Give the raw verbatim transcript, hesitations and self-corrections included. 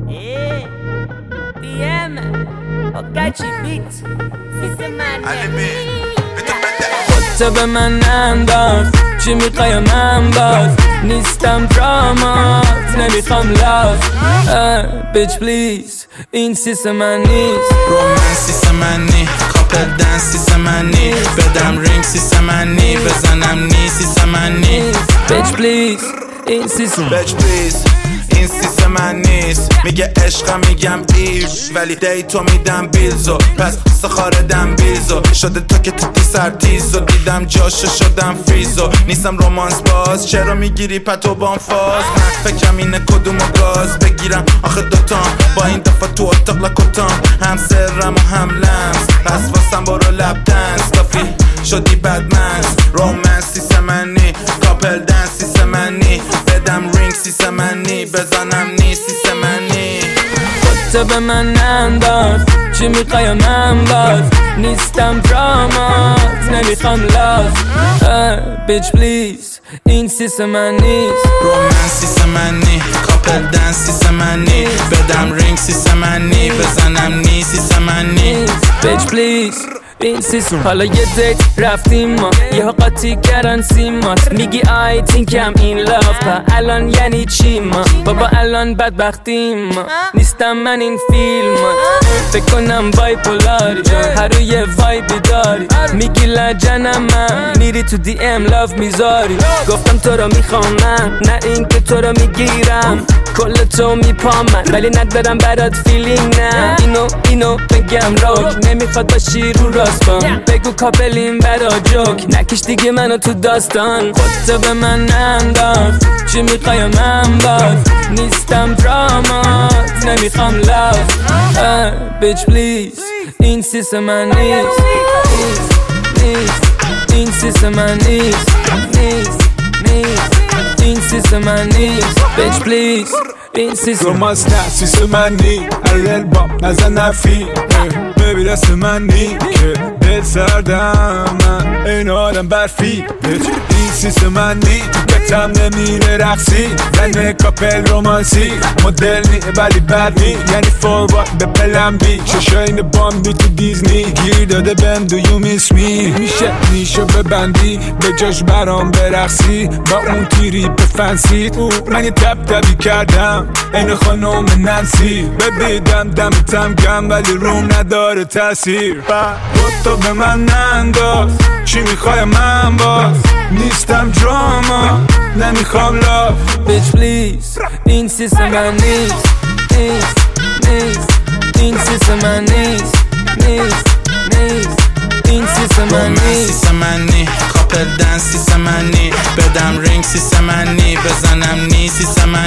Eh, پی ام آقاچی بیت سیستم منی خودتو به من انداز، چی میخوای من باز؟ نیستم درامات، نمیخوام لاز. بیچ پلیز این سیستم من نیست. رومنس سیستم من نی، کاپل دنس سیستم من نی، بدم رینگ سیستم من نی، بزنم نی سیستم من نی. بیچ پلیز این سیستم بیچ پلیز این سیستم من نیست. میگه عشقم میگم ایو، ولی دیتو میدم بیلزو، پس سخاردم بیلزو. شده تو که تو سر تیزو، دیدم جاشو شدم فریزو. نیستم رومانس باز، چرا میگیری پتو بام فاز؟ من فکرم اینه کدومو گاز بگیرم آخه دوتام، با این دفعه تو اتاق لکوتام، هم سرم و هم لمس. پس واسم برو لب دنس، کافی شدی بدمنس. رومنس سیستم من نی، کاپل دنس سیستم من نی، بدم رینگ سیستم من نی، بزنم نی سیستم من نی. خودتو به من انداز، چی میخوای من باز؟ نیستم درامات، نمیخوام لاز. بیچ پلیز این سیستم من نیست. رومنس سیستم من نی، کاپل دنس سیستم من نی، بدم رینگ سیستم من نی، بزنم نی سیستم من نی. بیچ پلیز این سیستم. حالا یه دیت رفتیم ما، یه ها قاطی کردن سیمات. میگی آی تینکم این لاف، پا الان یعنی چی ما؟ بابا الان بدبختیم ما، نیستم من این فیلمات. فکر کنم بایپولاری، هر روی وایبی داری. میگی لجنم من، میری تو دی ام لاف میذاری. گفتم تو رو میخوام من، نه این که تو رو میگیرم. کل تو میپام من، ولی ندارم برات فیلینگ. نه اینو اینو بگم روک، نمیخواد باشی رو راستان. بگو کاپلیم برا جوک، نکش دیگه منو تو داستان. خودتو به من انداز، چی میخوای من باز؟ نیستم درامات، نمیخوام لاف. بیچ پلیز این سیستم من نیست. نیست این سیستم من نیست. نیست نیست این سیستم من نیست. بیچ پلیز این سیستم. رومانس نه سیستم من نی، ارل با نزن نفی. ببی دست من نی که دل سردم، من این آدم برفی. این سیستم من نی، تو کتم نمیره رقصی. زن کاپل رومانسی، مدل نی ولی بد نی، یعنی فوروارد به پلم بی. ششاین باندی تو دیزنی، گیر داده بهم دو یو میس می. میشه میشو ببندی، به جاش برام برقصی. با اون تیری به فنسید، من یه تب تبی کردم این خانوم ننسی. ببیدم دمتم گم ولی روم نداره تاثیر. تو به من انداز، چی میخوای من باز؟ نیستم دراما، نمیخوام لاف. بیچ پلیز این سیستم من نیست. نیست نیست این سیستم من نیست. نیست نیست این سیستم من نیست. سیستم من نی، کاپل دنس سیستم من نی، بدم رینگ سیستم من نی، بزنم نی سیستم